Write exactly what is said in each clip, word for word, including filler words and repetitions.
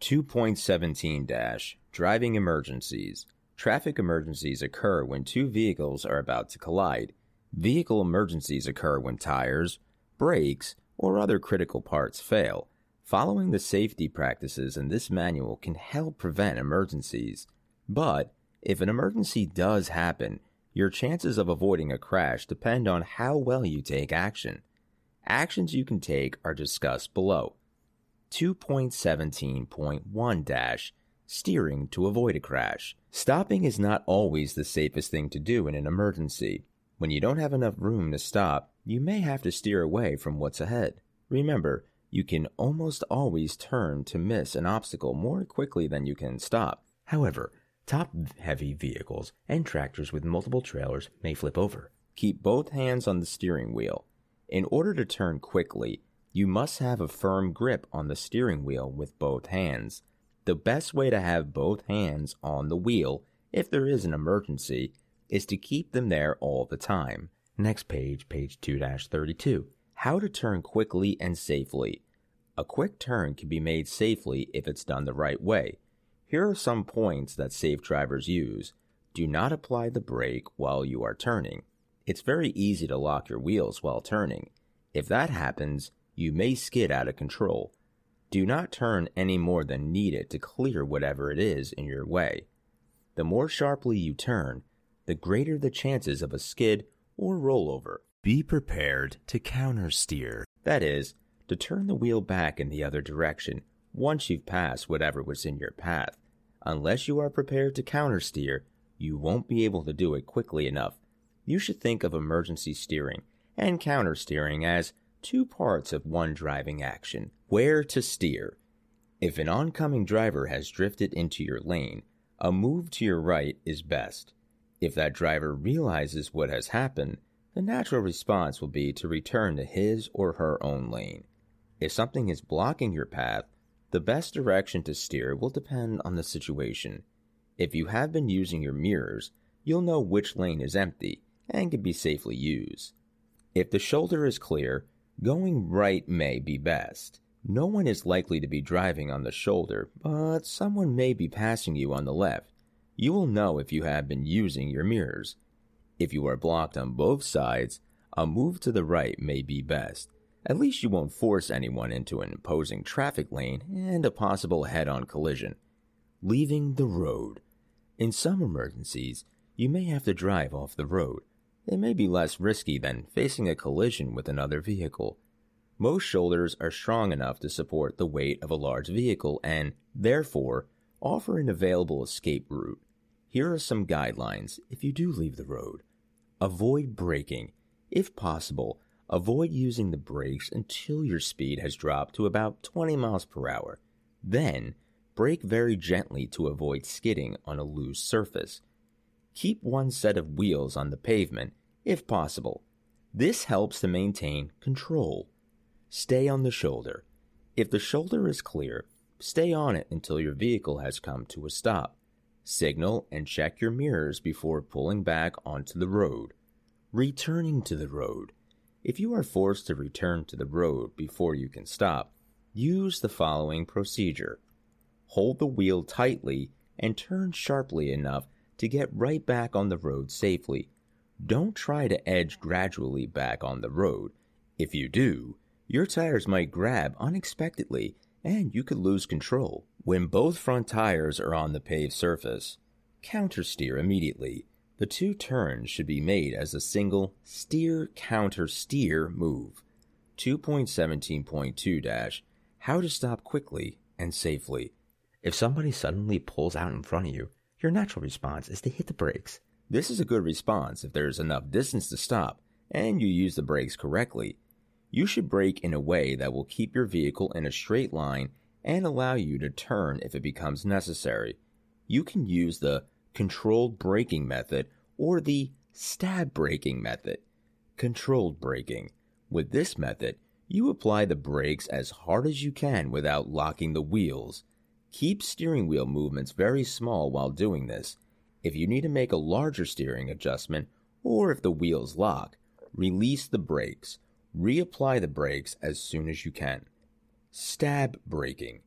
two point seventeen dash Driving Emergencies. Traffic emergencies occur when two vehicles are about to collide. Vehicle emergencies occur when tires, brakes, or other critical parts fail. Following the safety practices in this manual can help prevent emergencies. But if an emergency does happen, your chances of avoiding a crash depend on how well you take action. Actions you can take are discussed below. two point seventeen point one dash Steering to avoid a crash. Stopping is not always the safest thing to do in an emergency. When you don't have enough room to stop, you may have to steer away from what's ahead. Remember, you can almost always turn to miss an obstacle more quickly than you can stop. However, top-heavy vehicles and tractors with multiple trailers may flip over. Keep both hands on the steering wheel. In order to turn quickly, you must have a firm grip on the steering wheel with both hands. The best way to have both hands on the wheel, if there is an emergency, is to keep them there all the time. Next page, page two dash thirty-two. How to turn quickly and safely. A quick turn can be made safely if it's done the right way. Here are some points that safe drivers use. Do not apply the brake while you are turning. It's very easy to lock your wheels while turning. If that happens, you may skid out of control. Do not turn any more than needed to clear whatever it is in your way. The more sharply you turn, the greater the chances of a skid or rollover. Be prepared to countersteer. That is, to turn the wheel back in the other direction once you've passed whatever was in your path. Unless you are prepared to countersteer, you won't be able to do it quickly enough. You should think of emergency steering and countersteering as two parts of one driving action. Where to steer. If an oncoming driver has drifted into your lane, a move to your right is best. If that driver realizes what has happened, the natural response will be to return to his or her own lane. If something is blocking your path, the best direction to steer will depend on the situation. If you have been using your mirrors, you'll know which lane is empty and can be safely used. If the shoulder is clear, going right may be best. No one is likely to be driving on the shoulder, but someone may be passing you on the left. You will know if you have been using your mirrors. If you are blocked on both sides, a move to the right may be best. At least you won't force anyone into an opposing traffic lane and a possible head-on collision. Leaving the road. In some emergencies, you may have to drive off the road. It may be less risky than facing a collision with another vehicle. Most shoulders are strong enough to support the weight of a large vehicle and, therefore, offer an available escape route. Here are some guidelines if you do leave the road. Avoid braking. If possible, avoid using the brakes until your speed has dropped to about twenty miles per hour. Then, brake very gently to avoid skidding on a loose surface. Keep one set of wheels on the pavement, if possible. This helps to maintain control. Stay on the shoulder. If the shoulder is clear, stay on it until your vehicle has come to a stop. Signal and check your mirrors before pulling back onto the road. Returning to the road. If you are forced to return to the road before you can stop, use the following procedure. Hold the wheel tightly and turn sharply enough to get right back on the road safely. Don't try to edge gradually back on the road. If you do, your tires might grab unexpectedly and you could lose control. When both front tires are on the paved surface, countersteer immediately. The two turns should be made as a single steer-counter-steer move. two point seventeen point two dash How to stop quickly and safely. If somebody suddenly pulls out in front of you, your natural response is to hit the brakes. This is a good response if there is enough distance to stop and you use the brakes correctly. You should brake in a way that will keep your vehicle in a straight line and allow you to turn if it becomes necessary. You can use the controlled braking method or the stab braking method. Controlled braking. With this method, you apply the brakes as hard as you can without locking the wheels. Keep steering wheel movements very small while doing this. If you need to make a larger steering adjustment, or if the wheels lock, release the brakes. Reapply the brakes as soon as you can. Stab braking.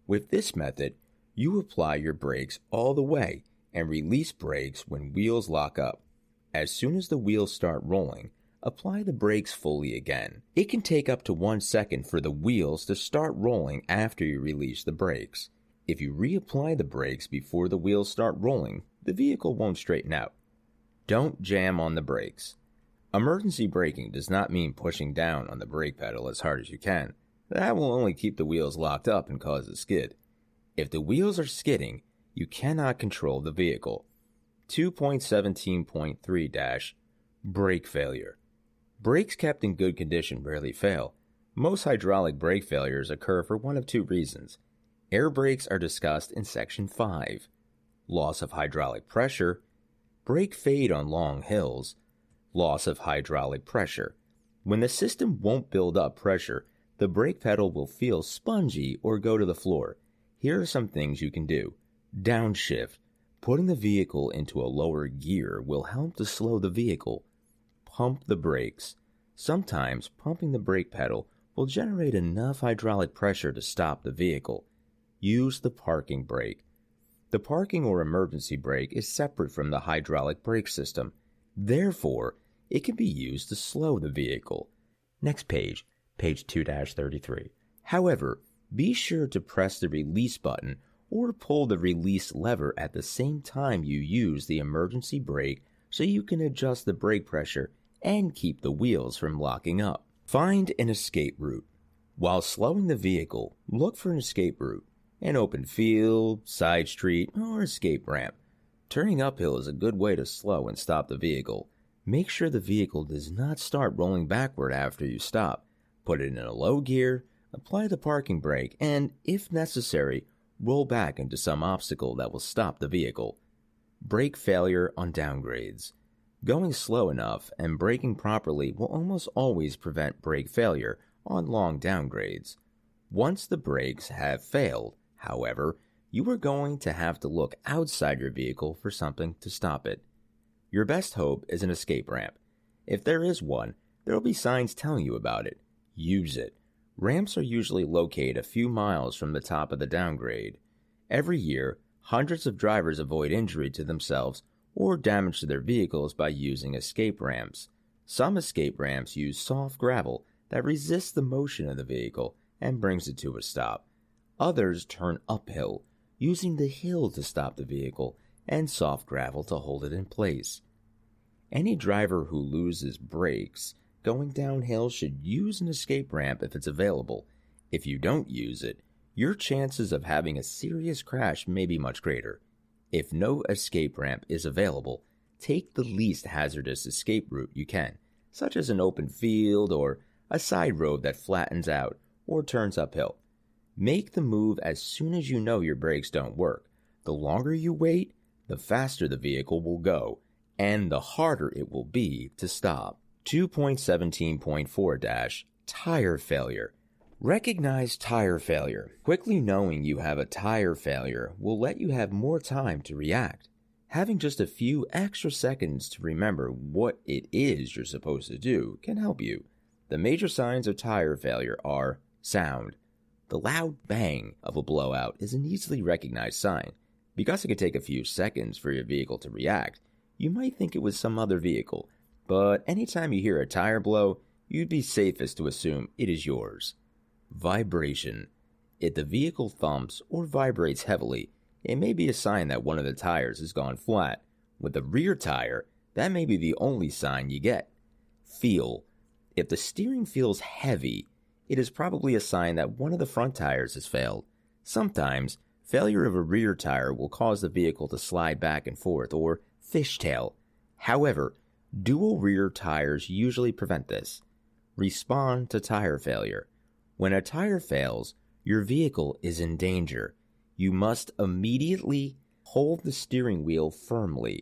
With this method, you apply your brakes all the way and release brakes when wheels lock up. As soon as the wheels start rolling, apply the brakes fully again. It can take up to one second for the wheels to start rolling after you release the brakes. If you reapply the brakes before the wheels start rolling, the vehicle won't straighten out. Don't jam on the brakes. Emergency braking does not mean pushing down on the brake pedal as hard as you can. That will only keep the wheels locked up and cause a skid. If the wheels are skidding, you cannot control the vehicle. two point seventeen point three Brake failure. Brakes kept in good condition rarely fail. Most hydraulic brake failures occur for one of two reasons. Air brakes are discussed in Section five. Loss of hydraulic pressure. Brake fade on long hills. Loss of hydraulic pressure. When the system won't build up pressure, the brake pedal will feel spongy or go to the floor. Here are some things you can do. Downshift. Putting the vehicle into a lower gear will help to slow the vehicle. Pump the brakes. Sometimes pumping the brake pedal will generate enough hydraulic pressure to stop the vehicle. Use the parking brake. The parking or emergency brake is separate from the hydraulic brake system. Therefore, it can be used to slow the vehicle. Next page, page two dash thirty-three. However, be sure to press the release button or pull the release lever at the same time you use the emergency brake so you can adjust the brake pressure and keep the wheels from locking up. Find an escape route. While slowing the vehicle, look for an escape route. An open field, side street, or escape ramp. Turning uphill is a good way to slow and stop the vehicle. Make sure the vehicle does not start rolling backward after you stop. Put it in a low gear, apply the parking brake, and, if necessary, roll back into some obstacle that will stop the vehicle. Brake failure on downgrades. Going slow enough and braking properly will almost always prevent brake failure on long downgrades. Once the brakes have failed, however, you are going to have to look outside your vehicle for something to stop it. Your best hope is an escape ramp. If there is one, there will be signs telling you about it. Use it. Ramps are usually located a few miles from the top of the downgrade. Every year, hundreds of drivers avoid injury to themselves or damage to their vehicles by using escape ramps. Some escape ramps use soft gravel that resists the motion of the vehicle and brings it to a stop. Others turn uphill, using the hill to stop the vehicle and soft gravel to hold it in place. Any driver who loses brakes going downhill should use an escape ramp if it's available. If you don't use it, your chances of having a serious crash may be much greater. If no escape ramp is available, take the least hazardous escape route you can, such as an open field or a side road that flattens out or turns uphill. Make the move as soon as you know your brakes don't work. The longer you wait, the faster the vehicle will go, and the harder it will be to stop. two point seventeen point four Tire failure. Recognize tire failure. Quickly knowing you have a tire failure will let you have more time to react. Having just a few extra seconds to remember what it is you're supposed to do can help you. The major signs of tire failure are sound. The loud bang of a blowout is an easily recognized sign. Because it could take a few seconds for your vehicle to react, you might think it was some other vehicle, but anytime you hear a tire blow, you'd be safest to assume it is yours. Vibration. If the vehicle thumps or vibrates heavily, it may be a sign that one of the tires has gone flat. With the rear tire, that may be the only sign you get. Feel. If the steering feels heavy, it is probably a sign that one of the front tires has failed. Sometimes, failure of a rear tire will cause the vehicle to slide back and forth or fishtail. However, dual rear tires usually prevent this. Respond to tire failure. When a tire fails, your vehicle is in danger. You must immediately hold the steering wheel firmly.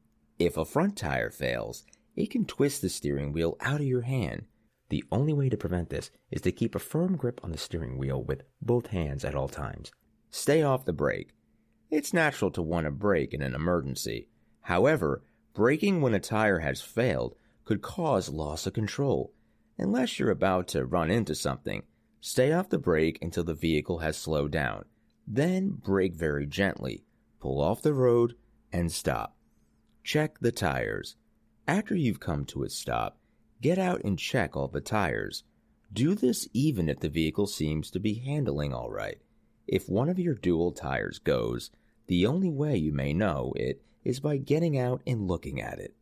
If a front tire fails, it can twist the steering wheel out of your hand. The only way to prevent this is to keep a firm grip on the steering wheel with both hands at all times. Stay off the brake. It's natural to want to brake in an emergency. However, braking when a tire has failed could cause loss of control. Unless you're about to run into something, stay off the brake until the vehicle has slowed down. Then brake very gently, pull off the road, and stop. Check the tires. After you've come to a stop, get out and check all the tires. Do this even if the vehicle seems to be handling all right. If one of your dual tires goes, the only way you may know it is by getting out and looking at it.